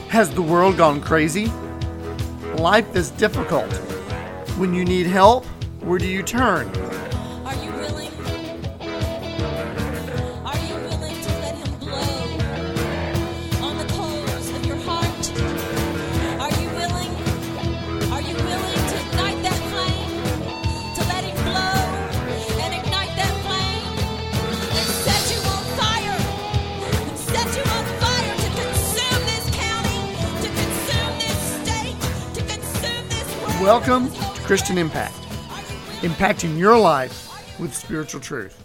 Has the world gone crazy? Life is difficult. When you need help, where do you turn? Are you willing? Are you willing to let him blow on the coals of your heart? Are you willing? Are you willing to ignite that flame? To let him blow and ignite that flame and set you on fire? And set you on fire to consume this county, to consume this state, to consume this world. Welcome to Christian Impact, impacting your life with spiritual truth.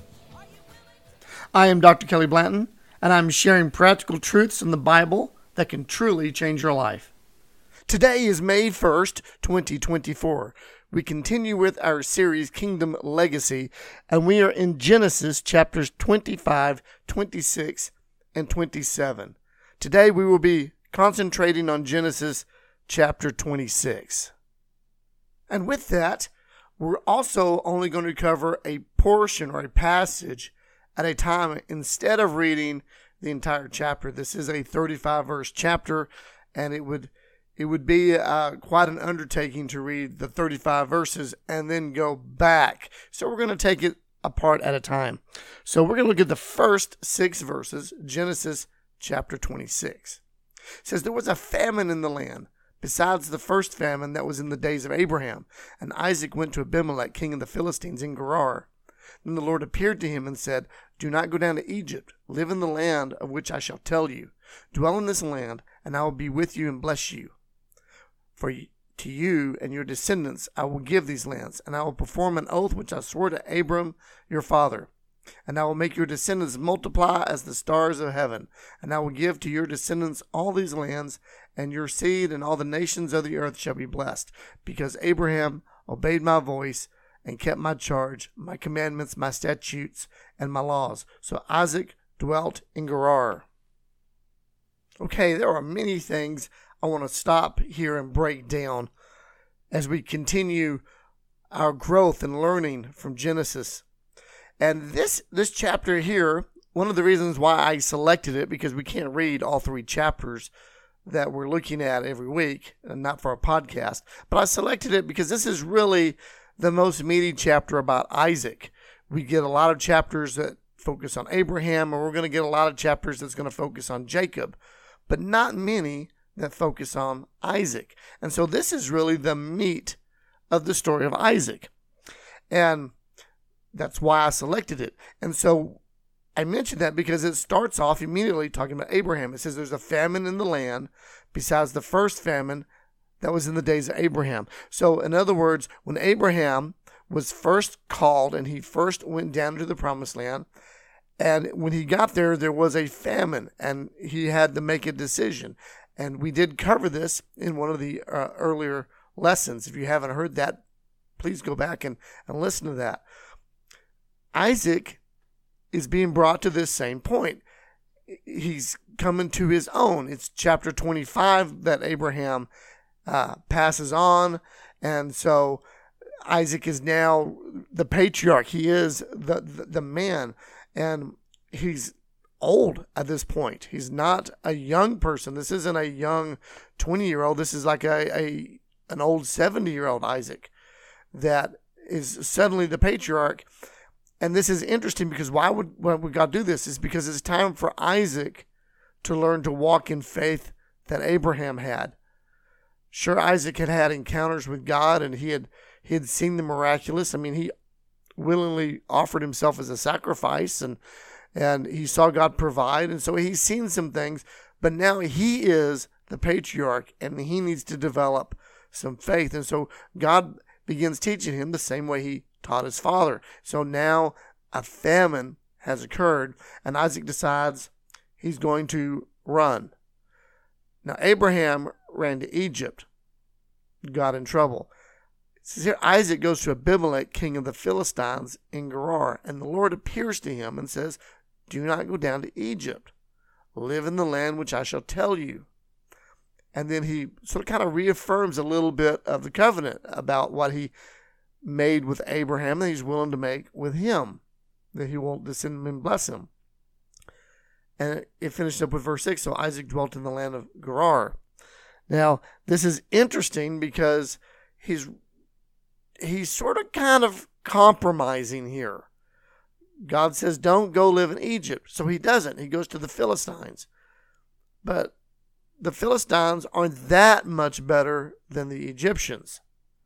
I am Dr. Kelly Blanton, and I'm sharing practical truths in the Bible that can truly change your life. Today is May 1st, 2024. We continue with our series Kingdom Legacy, and we are in Genesis chapters 25, 26, and 27. Today we will be concentrating on Genesis chapter 26. And with that, we're also only going to cover a portion or a passage at a time instead of reading the entire chapter. This is a 35-verse chapter, and it would be quite an undertaking to read the 35 verses and then go back. So we're going to take it apart at a time. So we're going to look at the first 6 verses, Genesis chapter 26. It says, "There was a famine in the land, besides the first famine that was in the days of Abraham. And Isaac went to Abimelech, king of the Philistines, in Gerar. Then the Lord appeared to him and said, 'Do not go down to Egypt. Live in the land of which I shall tell you. Dwell in this land, and I will be with you and bless you. For to you and your descendants I will give these lands, and I will perform an oath which I swore to Abram your father. And I will make your descendants multiply as the stars of heaven. And I will give to your descendants all these lands, and your seed and all the nations of the earth shall be blessed, because Abraham obeyed my voice and kept my charge, my commandments, my statutes, and my laws. So Isaac dwelt in Gerar.'" Okay, there are many things I want to stop here and break down as we continue our growth and learning from Genesis. And this chapter here, one of the reasons why I selected it, because we can't read all 3 chapters that we're looking at every week, and not for a podcast, but I selected it because this is really the most meaty chapter about Isaac. We get a lot of chapters that focus on Abraham, and we're going to get a lot of chapters that's going to focus on Jacob, but not many that focus on Isaac. And so this is really the meat of the story of Isaac. And that's why I selected it. And so I mentioned that because it starts off immediately talking about Abraham. It says there's a famine in the land besides the first famine that was in the days of Abraham. So in other words, when Abraham was first called and he first went down to the promised land, and when he got there, there was a famine and he had to make a decision. And we did cover this in one of the earlier lessons. If you haven't heard that, please go back and listen to that. Isaac is being brought to this same point. He's coming to his own. It's chapter 25 that Abraham passes on. And so Isaac is now the patriarch. He is the man. And he's old at this point. He's not a young person. This isn't a young 20-year-old. This is like an old 70-year-old Isaac that is suddenly the patriarch. And this is interesting because why would God do this? Is because it's time for Isaac to learn to walk in faith that Abraham had. Sure, Isaac had had encounters with God and he had seen the miraculous. I mean, he willingly offered himself as a sacrifice and he saw God provide. And so he's seen some things, but now he is the patriarch and he needs to develop some faith. And so God begins teaching him the same way he taught his father. So now a famine has occurred and Isaac decides he's going to run. Now Abraham ran to Egypt, got in trouble. It says here Isaac goes to Abimelech, king of the Philistines in Gerar, and the Lord appears to him and says, "Do not go down to Egypt. Live in the land which I shall tell you." And then he sort of kind of reaffirms a little bit of the covenant about what he made with Abraham that he's willing to make with him, that he won't descend him and bless him. And it finished up with verse 6. So Isaac dwelt in the land of Gerar. Now, this is interesting because he's sort of kind of compromising here. God says, don't go live in Egypt. So he doesn't. He goes to the Philistines. But the Philistines aren't that much better than the Egyptians.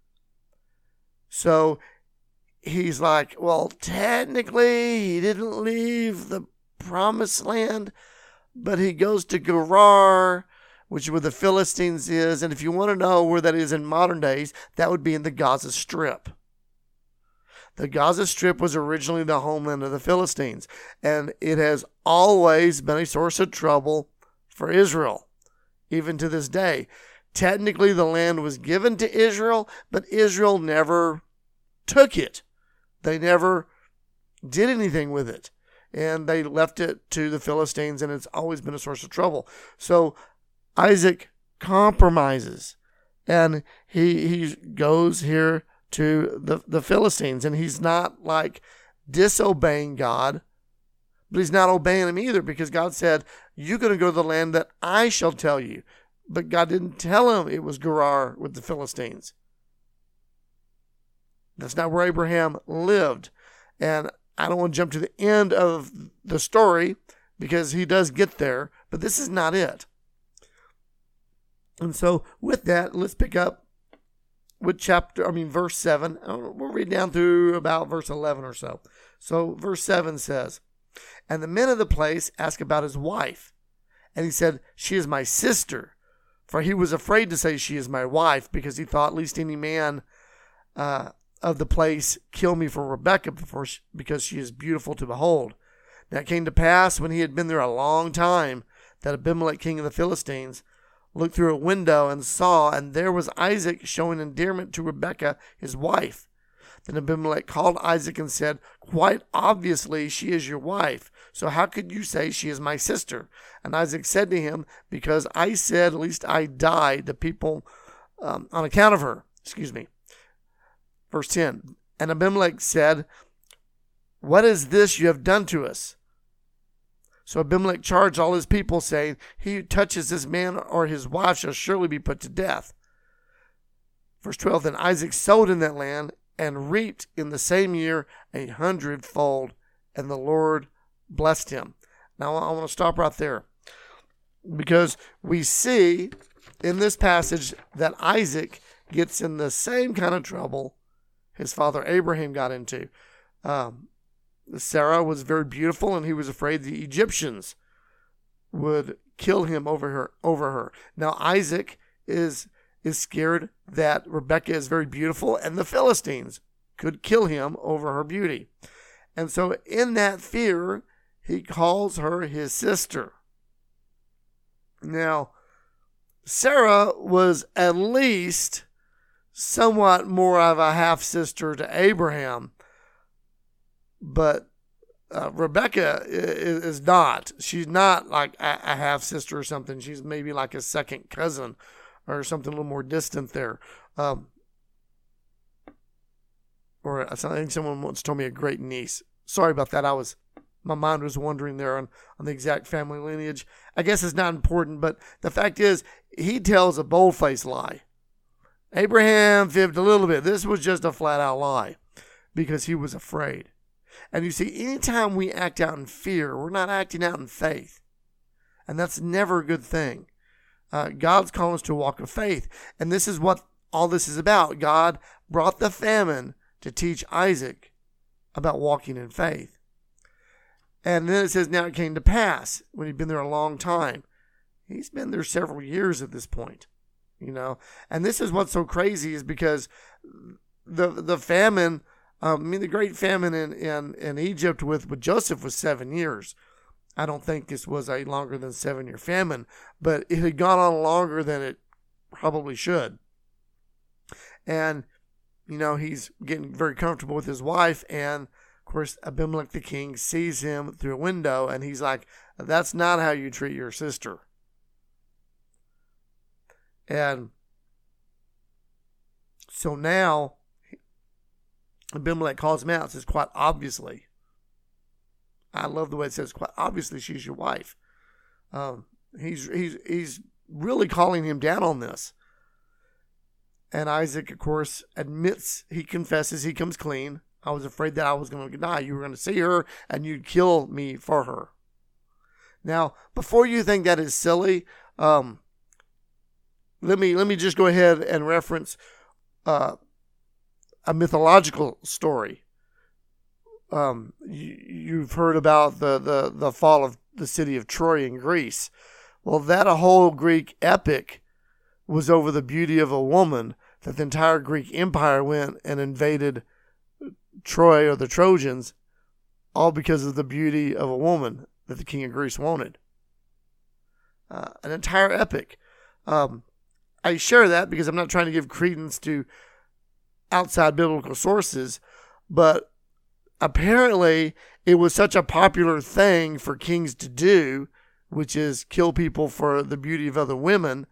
So he's like, well, technically he didn't leave the promised land, but he goes to Gerar, which is where the Philistines is. And if you want to know where that is in modern days, that would be in the Gaza Strip. The Gaza Strip was originally the homeland of the Philistines, and it has always been a source of trouble for Israel, even to this day. Technically, the land was given to Israel, but Israel never took it. They never did anything with it, and they left it to the Philistines, and it's always been a source of trouble. So Isaac compromises, and he goes here to the Philistines, and he's not like disobeying God, but he's not obeying him either, because God said, you're going to go to the land that I shall tell you. But God didn't tell him it was Gerar with the Philistines. That's not where Abraham lived. And I don't want to jump to the end of the story because he does get there, but this is not it. And so with that, let's pick up with verse 7. We'll read down through about verse 11 or so. So verse 7 says, and the men of the place asked about his wife. And he said, she is my sister. For he was afraid to say she is my wife, because he thought, least any man of the place kill me for Rebekah because she is beautiful to behold. Now it came to pass, when he had been there a long time, that Abimelech king of the Philistines looked through a window and saw, and there was Isaac showing endearment to Rebekah his wife. Then Abimelech called Isaac and said, quite obviously she is your wife. So how could you say she is my sister? And Isaac said to him, because I said, lest I die to people on account of her. Verse 10. And Abimelech said, what is this you have done to us? So Abimelech charged all his people, saying, he who touches this man or his wife shall surely be put to death. Verse 12. Then Isaac sowed in that land, and reaped in the same year 100-fold, and the Lord blessed him. Now I want to stop right there, because we see in this passage that Isaac gets in the same kind of trouble his father Abraham got into. Sarah was very beautiful, and he was afraid the Egyptians would kill him over her. Now Isaac is scared that Rebekah is very beautiful and the Philistines could kill him over her beauty. And so in that fear, he calls her his sister. Now, Sarah was at least somewhat more of a half-sister to Abraham, but Rebekah is not. She's not like a half-sister or something. She's maybe like a second cousin or something a little more distant there. Or I think someone once told me a great niece. Sorry about that. My mind was wandering there on the exact family lineage. I guess it's not important, but the fact is, he tells a bold-faced lie. Abraham fibbed a little bit. This was just a flat-out lie because he was afraid. And you see, anytime we act out in fear, we're not acting out in faith. And that's never a good thing. God's calling us to a walk of faith. And this is what all this is about. God brought the famine to teach Isaac about walking in faith. And then it says, now it came to pass, when he'd been there a long time. He's been there several years at this point, And this is what's so crazy, is because the famine, the great famine in Egypt with Joseph was 7 years. I don't think this was a longer than 7-year famine, but it had gone on longer than it probably should. And, he's getting very comfortable with his wife, and of course, Abimelech the king sees him through a window, and he's like, that's not how you treat your sister. And so now, Abimelech calls him out, says, quite obviously. I love the way it says, quite obviously, she's your wife. He's really calling him down on this. And Isaac, of course, admits, he confesses, he comes clean. I was afraid that I was going to die. You were going to see her and you'd kill me for her. Now, before you think that is silly, let me just go ahead and reference a mythological story. You've heard about the fall of the city of Troy in Greece. Well, that a whole Greek epic was over the beauty of a woman, that the entire Greek Empire went and invaded Troy, or the Trojans, all because of the beauty of a woman that the king of Greece wanted. An entire epic. I share that because I'm not trying to give credence to outside biblical sources, but apparently it was such a popular thing for kings to do, which is kill people for the beauty of other women,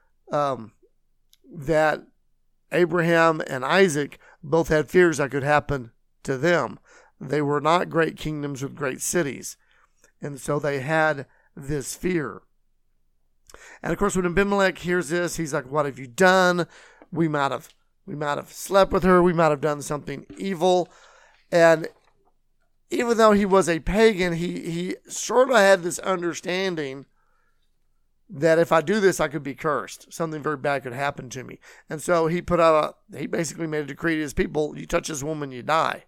that Abraham and Isaac both had fears that could happen to them. They were not great kingdoms with great cities, and so they had this fear. And of course, when Abimelech hears this, he's like, "What have you done? We might have slept with her. We might have done something evil." And even though he was a pagan, he sort of had this understanding that if I do this, I could be cursed. Something very bad could happen to me. And so he basically made a decree to his people: you touch this woman, you die.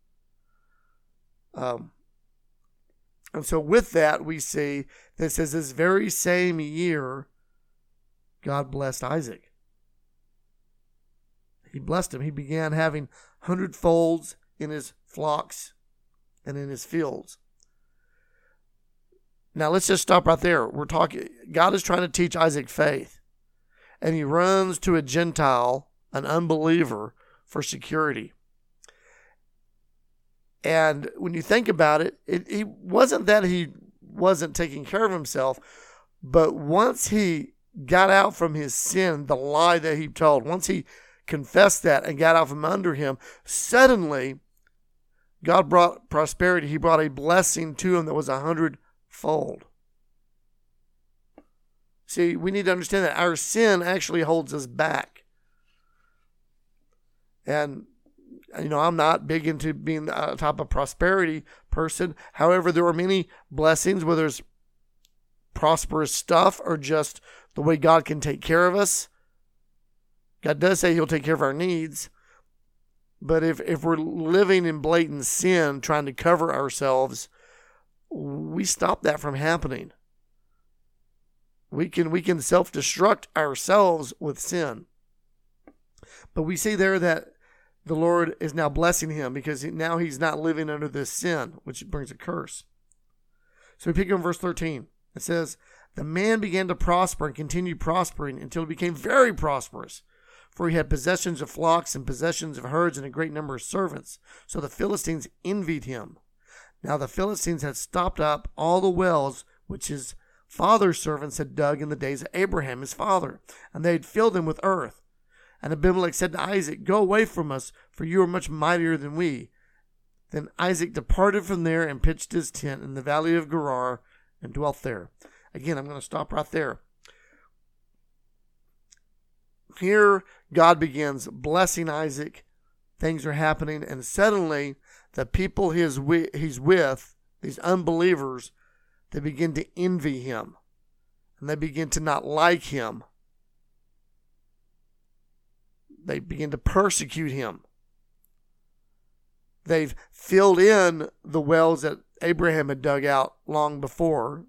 And so with that, we see that it says this very same year, God blessed Isaac. He blessed him. He began having 100-folds in his flocks and in his fields. Now let's just stop right there. God is trying to teach Isaac faith, and he runs to a Gentile, an unbeliever, for security. And when you think about it, it wasn't that he wasn't taking care of himself, but once he got out from his sin, the lie that he told, once he confessed that and got out from under him, suddenly God brought prosperity. He brought a blessing to him that was 100-fold. See, we need to understand that our sin actually holds us back. And I'm not big into being a type of prosperity person. However, there are many blessings, whether it's prosperous stuff or just the way God can take care of us. God does say he'll take care of our needs. But if we're living in blatant sin, trying to cover ourselves, we stop that from happening. We can self-destruct ourselves with sin. But we see there that the Lord is now blessing him because now he's not living under this sin, which brings a curse. So we pick up in verse 13. It says, "The man began to prosper and continued prospering until he became very prosperous, for he had possessions of flocks and possessions of herds and a great number of servants. So the Philistines envied him. Now the Philistines had stopped up all the wells which his father's servants had dug in the days of Abraham, his father, and they had filled them with earth. And Abimelech said to Isaac, 'Go away from us, for you are much mightier than we.' Then Isaac departed from there and pitched his tent in the valley of Gerar and dwelt there." Again, I'm going to stop right there. Here, God begins blessing Isaac. Things are happening, and suddenly the people he's with, these unbelievers, they begin to envy him, and they begin to not like him. They begin to persecute him. They've filled in the wells that Abraham had dug out long before.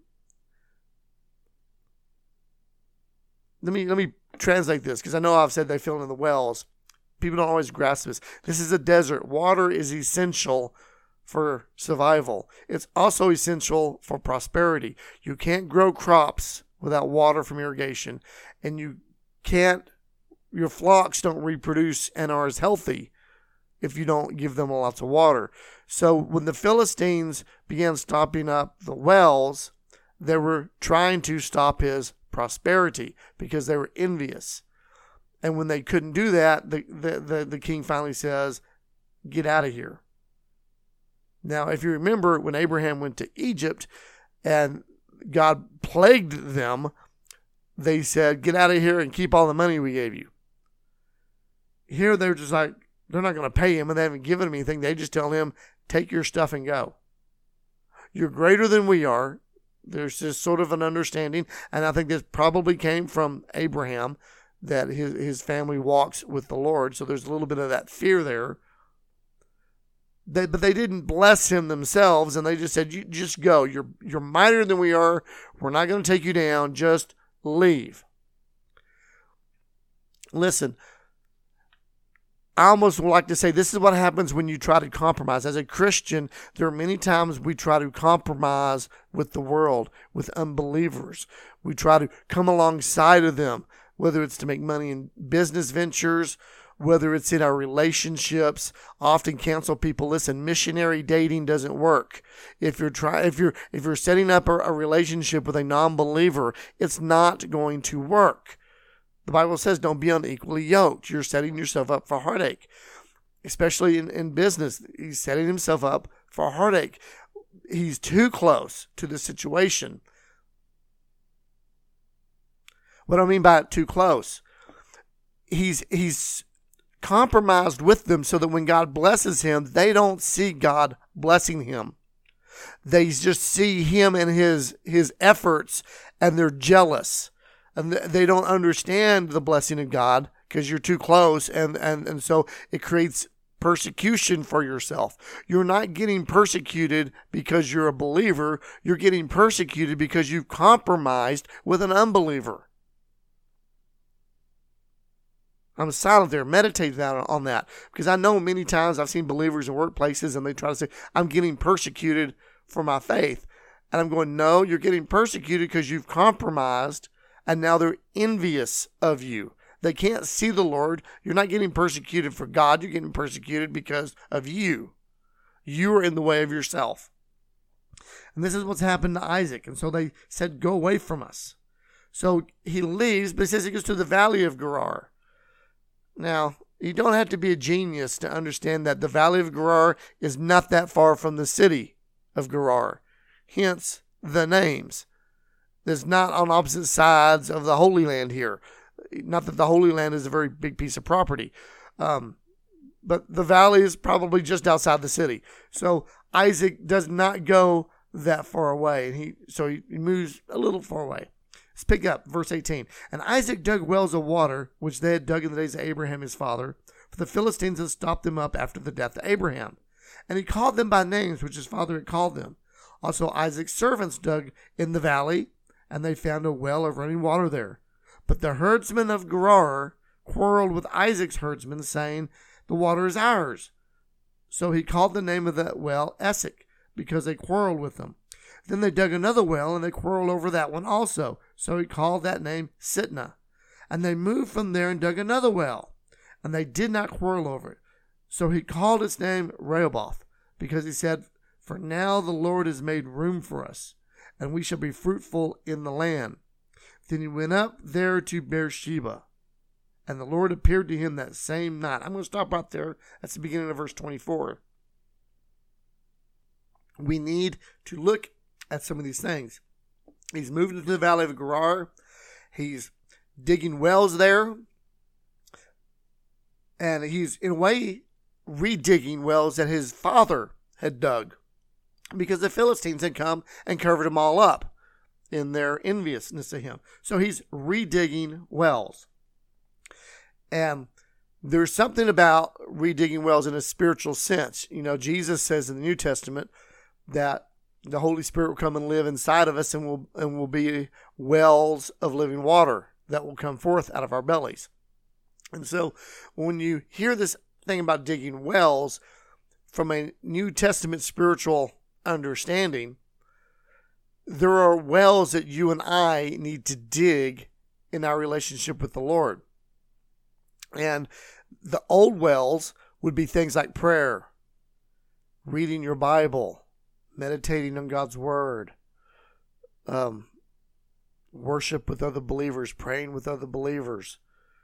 Let me translate this, because I know I've said they filled in the wells. People don't always grasp this. This is a desert. Water is essential for survival. It's also essential for prosperity. You can't grow crops without water from irrigation, and your flocks don't reproduce and are as healthy if you don't give them lots of water. So when the Philistines began stopping up the wells, they were trying to stop his prosperity because they were envious. And when they couldn't do that, the king finally says, "Get out of here." Now, if you remember, when Abraham went to Egypt and God plagued them, they said, get out of here and keep all the money we gave you. Here they're just like, they're not going to pay him and they haven't given him anything. They just tell him, take your stuff and go. You're greater than we are. There's just sort of an understanding. And I think this probably came from Abraham, that his family walks with the Lord. So there's a little bit of that fear there. But they didn't bless him themselves, and they just said, you just go. You're mightier than we are. We're not going to take you down. Just leave. Listen, I almost would like to say this is what happens when you try to compromise. As a Christian, there are many times we try to compromise with the world, with unbelievers. We try to come alongside of them, whether it's to make money in business ventures, whether it's in our relationships. Often counsel people, listen, missionary dating doesn't work. If you're setting up a relationship with a non-believer, it's not going to work. The Bible says don't be unequally yoked. You're setting yourself up for heartache, especially in business. He's setting himself up for heartache. He's too close to the situation. What do I mean by too close? He's compromised with them so that when God blesses him, they don't see God blessing him. They just see him and his efforts, and they're jealous. And they don't understand the blessing of God because you're too close. And so it creates persecution for yourself. You're not getting persecuted because you're a believer. You're getting persecuted because you've compromised with an unbeliever. I'm silent there. Meditate on that. Because I know many times I've seen believers in workplaces and they try to say, I'm getting persecuted for my faith. And I'm going, no, you're getting persecuted because you've compromised. And now they're envious of you. They can't see the Lord. You're not getting persecuted for God. You're getting persecuted because of you. You are in the way of yourself. And this is what's happened to Isaac. And so they said, go away from us. So he leaves, but he says he goes to the valley of Gerar. Now, you don't have to be a genius to understand that the valley of Gerar is not that far from the city of Gerar. Hence the names. There's not on opposite sides of the Holy Land here. Not that the Holy Land is a very big piece of property. But the valley is probably just outside the city. So Isaac does not go that far away. And he moves a little far away. Let's pick up verse 18. And Isaac dug wells of water, which they had dug in the days of Abraham his father. For the Philistines had stopped them up after the death of Abraham. And he called them by names, which his father had called them. Also Isaac's servants dug in the valley, and they found a well of running water there. But the herdsmen of Gerar quarreled with Isaac's herdsmen, saying, the water is ours. So he called the name of that well Esek, because they quarreled with them. Then they dug another well, and they quarreled over that one also. So he called that name Sitnah. And they moved from there and dug another well, and they did not quarrel over it. So he called its name Rehoboth, because he said, for now the Lord has made room for us, and we shall be fruitful in the land. Then he went up there to Beersheba, and the Lord appeared to him that same night. I'm going to stop right there. That's the beginning of verse 24. We need to look at some of these things. He's moved into the valley of Gerar. He's digging wells there. And he's, in a way, redigging wells that his father had dug, because the Philistines had come and covered them all up in their enviousness of him. So he's redigging wells. And there's something about redigging wells in a spiritual sense. You know, Jesus says in the New Testament that the Holy Spirit will come and live inside of us, and will be wells of living water that will come forth out of our bellies. And so when you hear this thing about digging wells from a New Testament spiritual understanding, there are wells that you and I need to dig in our relationship with the Lord. And the old wells would be things like prayer, reading your Bible, meditating on God's Word, worship with other believers, praying with other believers,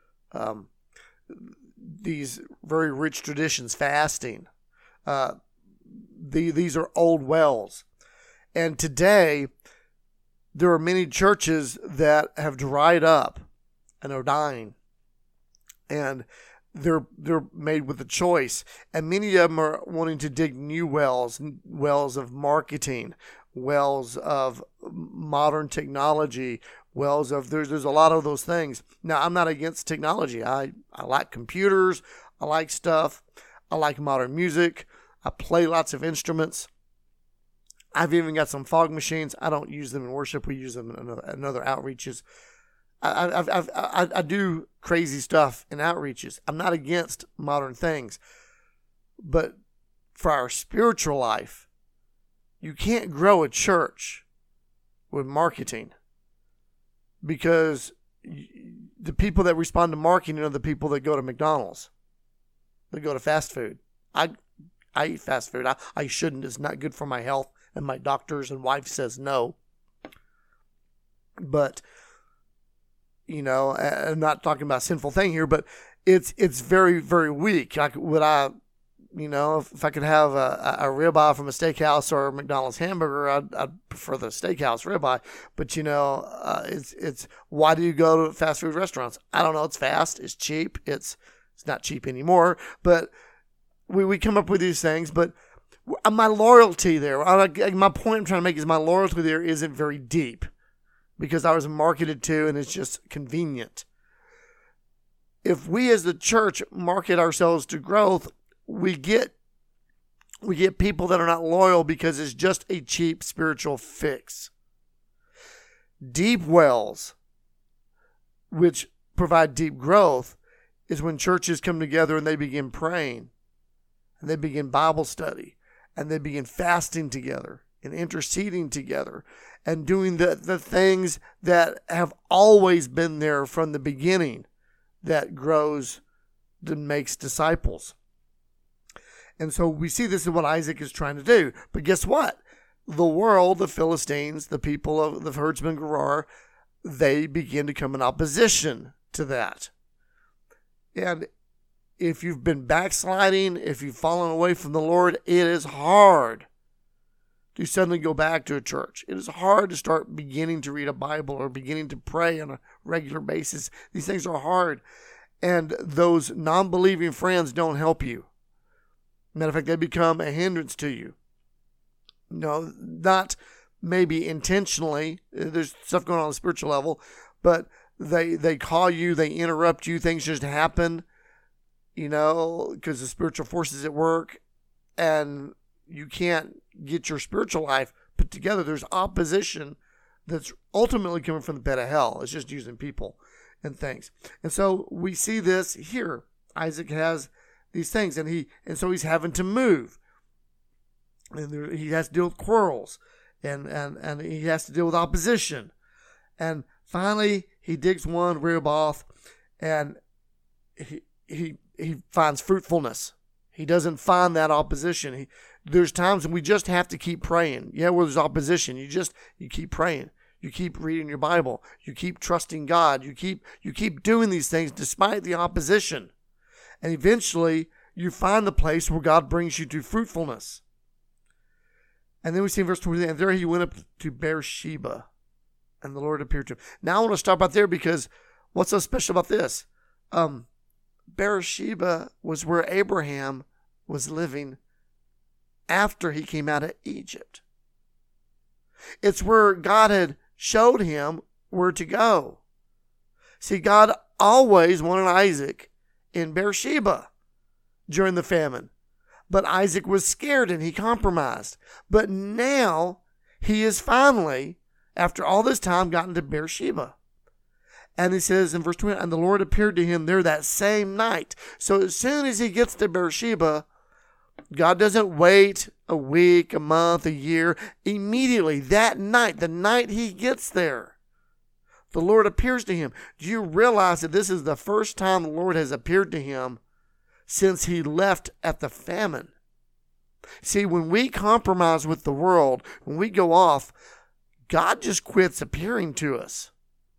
these very rich traditions, fasting. These are old wells. And today, there are many churches that have dried up and are dying. And they're made with a choice. And many of them are wanting to dig new wells of marketing, wells of modern technology, wells of, there's a lot of those things. Now, I'm not against technology. I like computers. I like stuff. I like modern music. I play lots of instruments. I've even got some fog machines. I don't use them in worship. We use them in other outreaches. I do crazy stuff in outreaches. I'm not against modern things. But for our spiritual life, you can't grow a church with marketing, because the people that respond to marketing are the people that go to McDonald's. They go to fast food. I eat fast food. I shouldn't. It's not good for my health, and my doctors and wife says no. But, you know, I'm not talking about a sinful thing here, but it's very, very weak. If I could have a ribeye from a steakhouse or a McDonald's hamburger, I'd prefer the steakhouse ribeye. But, it's why do you go to fast food restaurants? I don't know. It's fast. It's cheap. It's not cheap anymore. But we come up with these things. But my loyalty there, my point I'm trying to make is my loyalty there isn't very deep, because I was marketed to and it's just convenient. If we as the church market ourselves to growth, we get people that are not loyal because it's just a cheap spiritual fix. Deep wells, which provide deep growth, is when churches come together and they begin praying, and they begin Bible study, and they begin fasting together and interceding together and doing the things that have always been there from the beginning, that grows and makes disciples. And so we see this is what Isaac is trying to do. But guess what? The world, the Philistines, the people of the herdsman Gerar, they begin to come in opposition to that. And if you've been backsliding, if you've fallen away from the Lord, it is hard to suddenly go back to a church. It is hard to start beginning to read a Bible or beginning to pray on a regular basis. These things are hard. And those non-believing friends don't help you. Matter of fact, they become a hindrance to you. No, not maybe intentionally. There's stuff going on the spiritual level, but they call you, they interrupt you, things just happen, because the spiritual forces at work, and you can't get your spiritual life put together. There's opposition that's ultimately coming from the pit of hell. It's just using people and things. And so we see this here. Isaac has these things, and so he's having to move, and he has to deal with quarrels, and he has to deal with opposition, and finally he digs one Rehoboth, and he finds fruitfulness. He doesn't find that opposition. There's times when we just have to keep praying. Yeah, where there's opposition, you keep praying. You keep reading your Bible. You keep trusting God. You keep doing these things despite the opposition. And eventually, you find the place where God brings you to fruitfulness. And then we see in verse 20, and there he went up to Beersheba, and the Lord appeared to him. Now I want to stop out there, because what's so special about this? Beersheba was where Abraham was living after he came out of Egypt. It's where God had showed him where to go. See, God always wanted Isaac in Beersheba during the famine. But Isaac was scared and he compromised. But now he is finally, after all this time, gotten to Beersheba. And he says in verse 20, and the Lord appeared to him there that same night. So as soon as he gets to Beersheba, God doesn't wait a week, a month, a year. Immediately, that night, the night he gets there, the Lord appears to him. Do you realize that this is the first time the Lord has appeared to him since he left at the famine? See, when we compromise with the world, when we go off, God just quits appearing to us.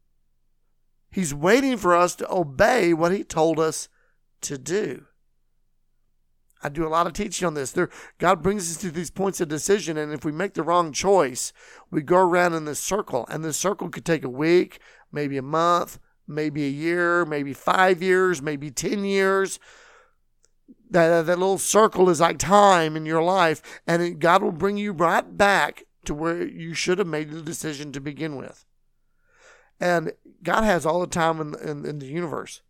He's waiting for us to obey what he told us to do. I do a lot of teaching on this. God brings us to these points of decision, and if we make the wrong choice, we go around in this circle, and this circle could take a week, maybe a month, maybe a year, maybe 5 years, maybe 10 years. That little circle is like time in your life, and God will bring you right back to where you should have made the decision to begin with. And God has all the time in the universe.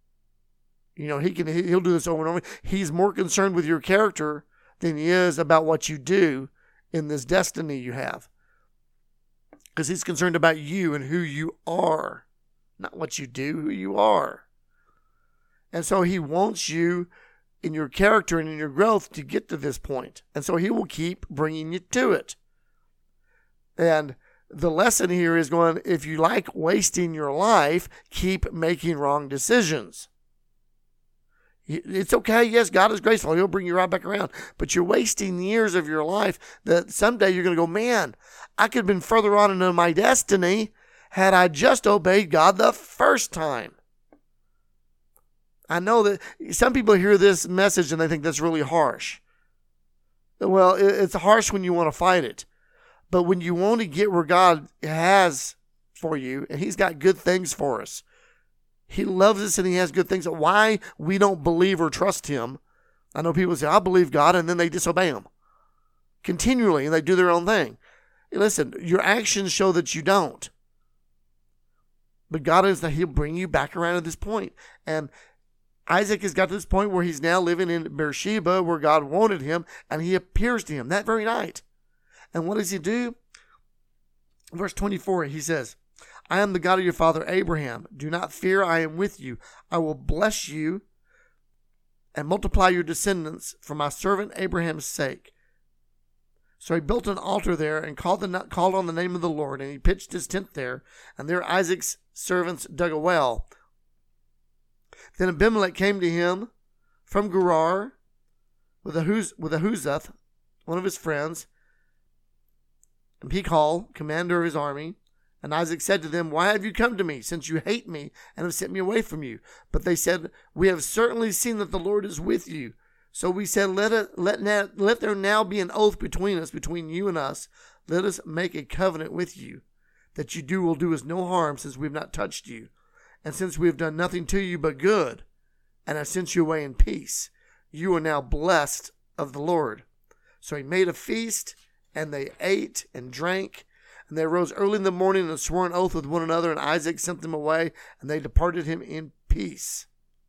He'll do this over and over. He's more concerned with your character than he is about what you do in this destiny you have. Because he's concerned about you and who you are, not what you do, who you are. And so he wants you in your character and in your growth to get to this point. And so he will keep bringing you to it. And the lesson here is going, if you like wasting your life, keep making wrong decisions. It's okay. Yes, God is graceful. He'll bring you right back around. But you're wasting years of your life that someday you're going to go, man, I could have been further on into my destiny had I just obeyed God the first time. I know that some people hear this message and they think that's really harsh. Well, it's harsh when you want to fight it. But when you want to get where God has for you, and he's got good things for us, he loves us and he has good things. Why we don't believe or trust him? I know people say, I believe God, and then they disobey him continually, and they do their own thing. Listen, your actions show that you don't. But God is that he'll bring you back around to this point. And Isaac has got to this point where he's now living in Beersheba, where God wanted him, and he appears to him that very night. And what does he do? Verse 24, he says, I am the God of your father Abraham. Do not fear, I am with you. I will bless you and multiply your descendants for my servant Abraham's sake. So he built an altar there and called on the name of the Lord, and he pitched his tent there, and there Isaac's servants dug a well. Then Abimelech came to him from Gerar with Ahuzath, one of his friends, and Pichol, commander of his army. And Isaac said to them, why have you come to me, since you hate me and have sent me away from you? But they said, we have certainly seen that the Lord is with you. So we said, let there now be an oath between us, between you and us. Let us make a covenant with you, that you will do us no harm, since we have not touched you, and since we have done nothing to you but good, and have sent you away in peace. You are now blessed of the Lord. So he made a feast, and they ate and drank. And they arose early in the morning and swore an oath with one another, and Isaac sent them away, and they departed him in peace.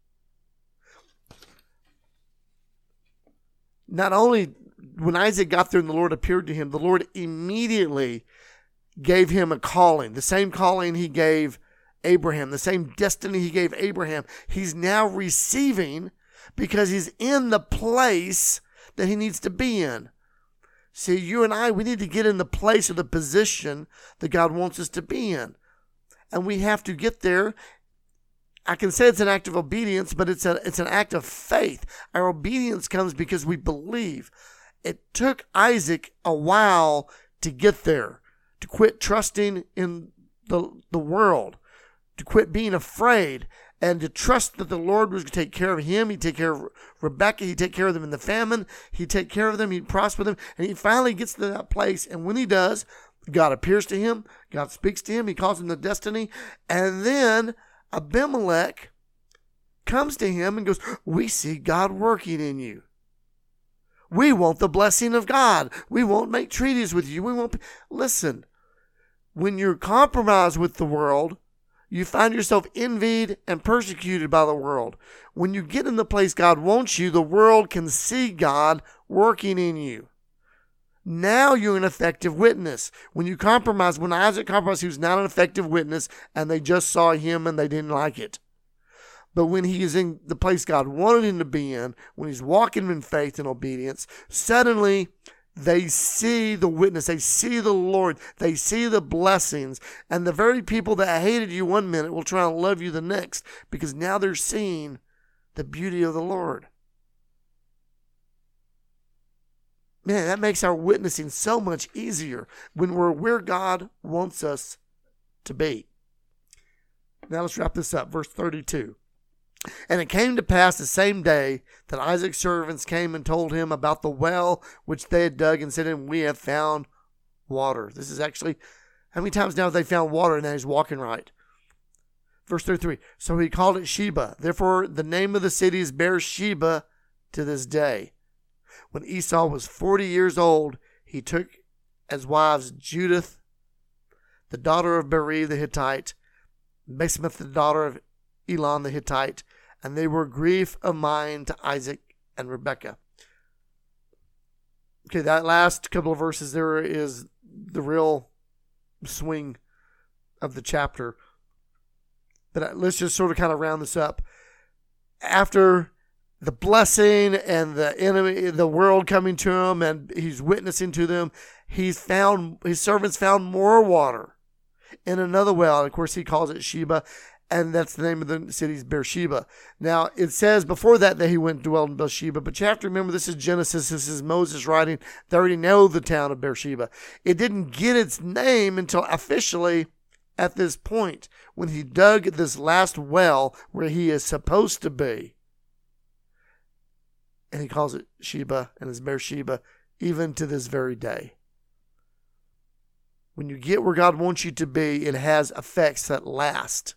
Not only when Isaac got there and the Lord appeared to him, the Lord immediately gave him a calling, the same calling he gave Abraham, the same destiny he gave Abraham. He's now receiving because he's in the place that he needs to be in. See, you and I, we need to get in the place or the position that God wants us to be in. And we have to get there. I can say it's an act of obedience, but it's an act of faith. Our obedience comes because we believe. It took Isaac a while to get there, to quit trusting in the world, to quit being afraid, and to trust that the Lord was going to take care of him. He'd take care of Rebekah. He'd take care of them in the famine. He'd take care of them. He'd prosper them. And he finally gets to that place. And when he does, God appears to him. God speaks to him. He calls him to destiny. And then Abimelech comes to him and goes, we see God working in you. We want the blessing of God. We won't make treaties with you. We won't. Listen, when you're compromised with the world, you find yourself envied and persecuted by the world. When you get in the place God wants you, the world can see God working in you. Now you're an effective witness. When you compromise, when Isaac compromised, he was not an effective witness, and they just saw him and they didn't like it. But when he is in the place God wanted him to be in, when he's walking in faith and obedience, suddenly they see the witness, they see the Lord, they see the blessings, and the very people that hated you one minute will try and love you the next, because now they're seeing the beauty of the Lord. Man, that makes our witnessing so much easier when we're where God wants us to be. Now let's wrap this up. Verse 32. And it came to pass the same day that Isaac's servants came and told him about the well which they had dug, and said to him, we have found water. This is actually, how many times now have they found water and now he's walking right? Verse 33, so he called it Sheba. Therefore the name of the city is Beersheba to this day. When Esau was 40 years old, he took as wives Judith, the daughter of Beri the Hittite, Basemath, the daughter of Elon the Hittite, and they were grief of mind to Isaac and Rebekah. Okay, that last couple of verses there is the real swing of the chapter. But let's just sort of kind of round this up. After the blessing and the enemy, the world coming to him, and he's witnessing to them, his servants found more water in another well. And of course, he calls it Sheba, and that's the name of the city's Beersheba. Now, it says before that he went and dwelled in Beersheba, but you have to remember this is Genesis, this is Moses writing. They already know the town of Beersheba. It didn't get its name until officially at this point, when he dug this last well where he is supposed to be. And he calls it Sheba, and it's Beersheba, even to this very day. When you get where God wants you to be, it has effects that last.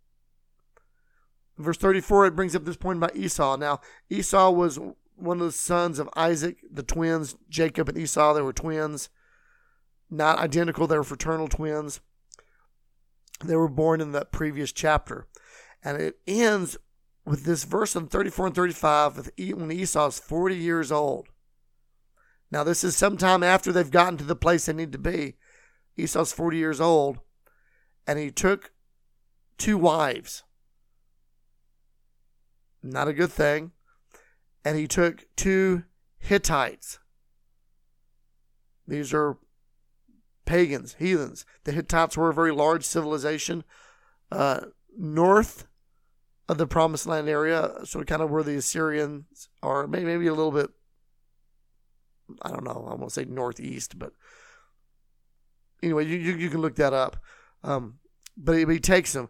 In verse 34, it brings up this point about Esau. Now, Esau was one of the sons of Isaac, the twins, Jacob and Esau. They were twins. Not identical, they were fraternal twins. They were born in the previous chapter. And it ends with this verse in 34 and 35 when Esau is 40 years old. Now, this is sometime after they've gotten to the place they need to be. Esau's 40 years old, and he took 2 wives. Not a good thing. And he took 2 Hittites. These are pagans, heathens. The Hittites were a very large civilization north of the Promised Land area, so kind of where the Assyrians are, maybe a little bit, I don't know, I won't say northeast, but anyway, you can look that up. But he takes them.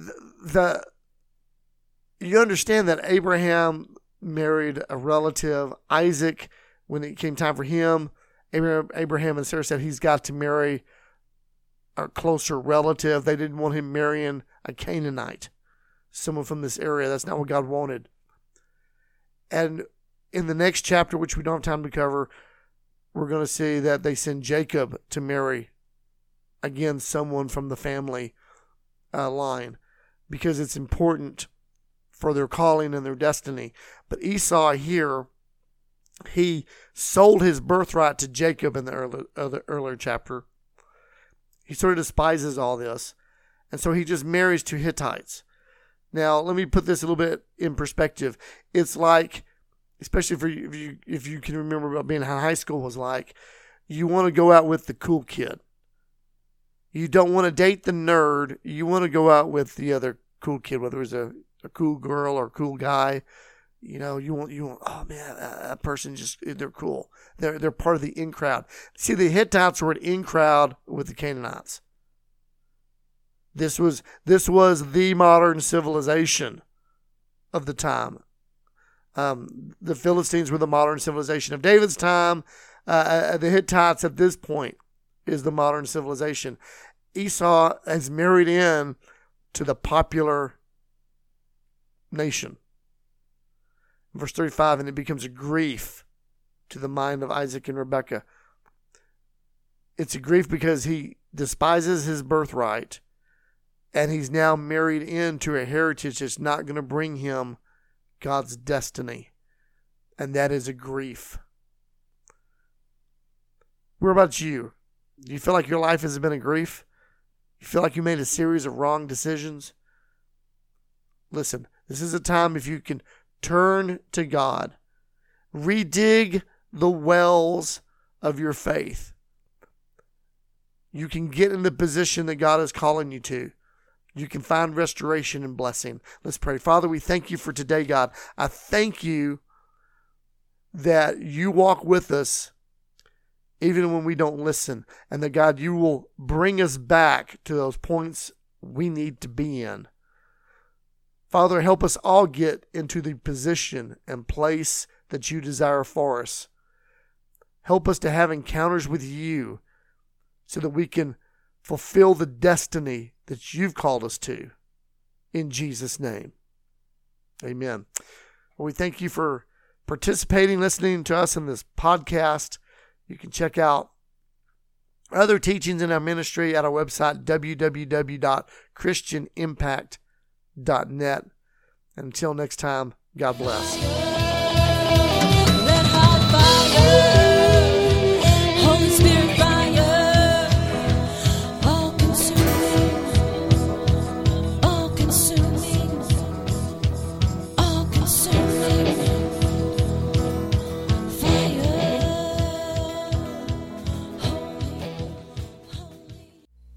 You understand that Abraham married a relative, Isaac, when it came time for him. Abraham and Sarah said he's got to marry a closer relative. They didn't want him marrying a Canaanite, someone from this area. That's not what God wanted. And in the next chapter, which we don't have time to cover, we're going to see that they send Jacob to marry, again, someone from the family line, because it's important for their calling and their destiny. But Esau here, he sold his birthright to Jacob in the earlier chapter. He sort of despises all this. And so he just marries 2 Hittites. Now, let me put this a little bit in perspective. It's like, especially for you, if you can remember about being how high school was like, you want to go out with the cool kid. You don't want to date the nerd. You want to go out with the other cool kid, whether it was a cool girl or a cool guy. You want, oh man, that person they're cool. They're part of the in crowd. See, the Hittites were an in crowd with the Canaanites. This was the modern civilization of the time. The Philistines were the modern civilization of David's time. The Hittites at this point is the modern civilization. Esau has married in to the popular nation. Verse 35, and it becomes a grief to the mind of Isaac and Rebekah. It's a grief because he despises his birthright, and he's now married into a heritage that's not going to bring him God's destiny. And that is a grief. What about you? Do you feel like your life has been a grief? You feel like you made a series of wrong decisions? Listen, this is a time if you can turn to God. Redig the wells of your faith. You can get in the position that God is calling you to. You can find restoration and blessing. Let's pray. Father, we thank you for today, God. I thank you that you walk with us even when we don't listen. And that, God, you will bring us back to those points we need to be in. Father, help us all get into the position and place that you desire for us. Help us to have encounters with you so that we can fulfill the destiny that you've called us to. In Jesus' name, amen. Well, we thank you for participating, listening to us in this podcast. You can check out other teachings in our ministry at our website, www.christianimpact.net. Until next time, God bless.